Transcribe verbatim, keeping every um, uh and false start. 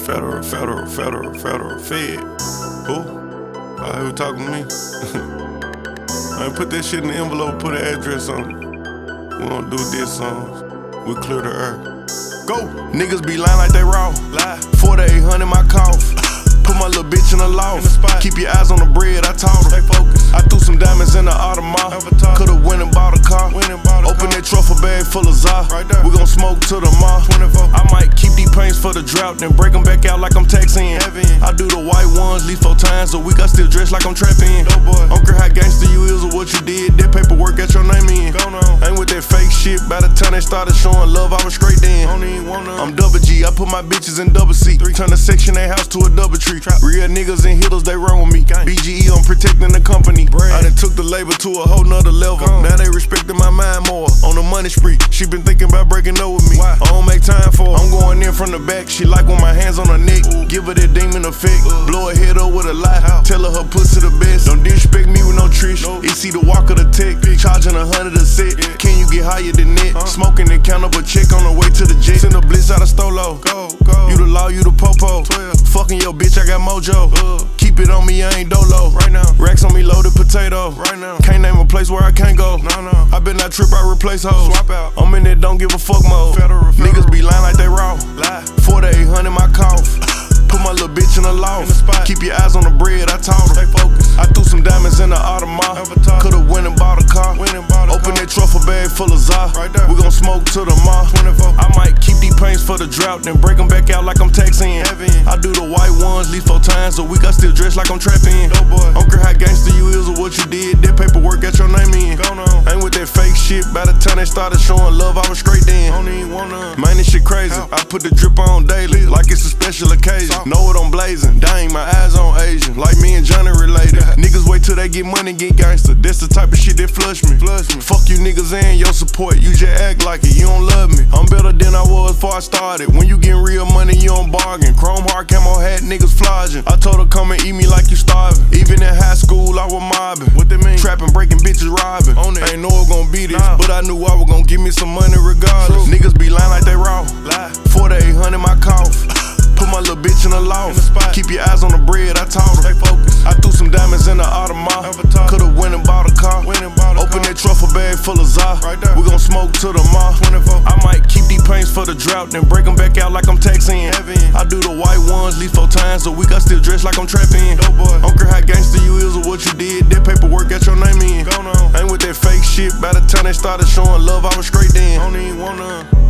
Federal, federal, federal, federal, Fed. Who? Uh, who talking to me? I ain't put that shit in the envelope, put an address on it. We don't do diss songs. We clear the earth. Go! Niggas be lying like they raw. Lie. four to eight hundred my cough. Put my little bitch in the loft. Keep your eyes on the bread, I taught her. Stay focused. I threw some diamonds in the Audemars. Could've went and bought a car. Went and bought a Open car. That truffle bag full of za. Right there. We gon' smoke to the mall. I might keep these paints for the drought, then break them back out like I'm taxing. I do the white ones, leave four times a week. I still dress like I'm trapping. No boy. Don't care how gangster you is or what you did. That paperwork got your name in. Go on. Ain't with that fake shit. By the time they started showing love, I was straight then. Don't even want none. I'm double G. I put my bitches in double C. Three. Turn the section eight house to a double tree. Trap. Real niggas and hitters, they run with me. Gang. B G E, I'm protecting the company. Brand. I done took the labor to a whole nother level. Gone. Now they respecting my mind more. On the money spree, she been thinking about breaking up with me. Why? I don't make time for her. I'm going in from the back. She like when my hands on her neck. Ooh. Give her that demon effect. Ooh. Blow her head up with a lie. How? Tell her her pussy the best. Don't disrespect me with no trish. Nope. E C the walk of the tech. Big. Charging a hundred a set. Yeah. Can you get higher than that? Uh. Smoking and count up a check on the way to the jet. Send a blitz out of Stolo. Go, go. You the law, you the popo. twelve. Fucking your bitch, I got mojo. Uh. Keep it on me, I ain't dolo. Right now. Racks on me, loaded potato. Right now. Can't name a place where I can't go. No, no. I been not trip, I replace hoes. Swap out. I'm in that don't give a fuck mode. Federal, federal. Niggas be lying like they raw. Lie. four to eight hundred my cough. Put my little bitch in the loft. Keep your eyes on the bread, I taught her. Stay focused. I threw some diamonds in the Audemars. Could've went and bought a car. Went and bought a Open car. That truffle bag full of za. Right there. We gon' smoke to the mall. I might keep these paints for the drought, then break them back out like I'm taxing. I do the white ones, leave four times a week. I still dress like I'm trapping. No boy. Don't care how gangster you is or what you did. That paperwork got your name in. Go on. Ain't with that fake shit. By the time they started showing love, I was straight then. Don't even want none. Man, this shit crazy. How? I put the drip on daily, like it's a special occasion. Stop. Know it I'm blazing. Dang, my eyes on Asian, like me and Johnny related. Niggas wait till they get money, get gangster. That's the type of shit that flush me. Flush me. Fuck you niggas and your support. You just act like it, you don't love me. I'm better than I was before I started. When you getting real money, you don't bargain. Chrome hard camo hat, niggas flogging. I told her come and eat me like you starving. Even in high school, I was mobbing. What that mean? Trapping, breaking bitches, robbing. On it. I ain't know it gon' be this, nah. But I knew I was gon' give me some money regardless. True. Niggas be lying like they raw. Lie. four to eight hundred my cough. Put my little bitch in the loft. Keep your eyes on the bread, I taught her. Stay focused. I threw some diamonds in the Audemars. Could've went and bought a car. Went and bought a Open car. That truffle bag full of za. Right there. We gon' smoke to the mall. I might keep these paints for the drought, then break them back out like I'm taxing. I do the white ones, leave four times a week. I still dress like I'm trapping. No boy. Don't care how gangster you is or what you did. That paperwork got your name in. Go on. Ain't with that fake shit. By the time they started showing love, I was straight then. Don't even want none.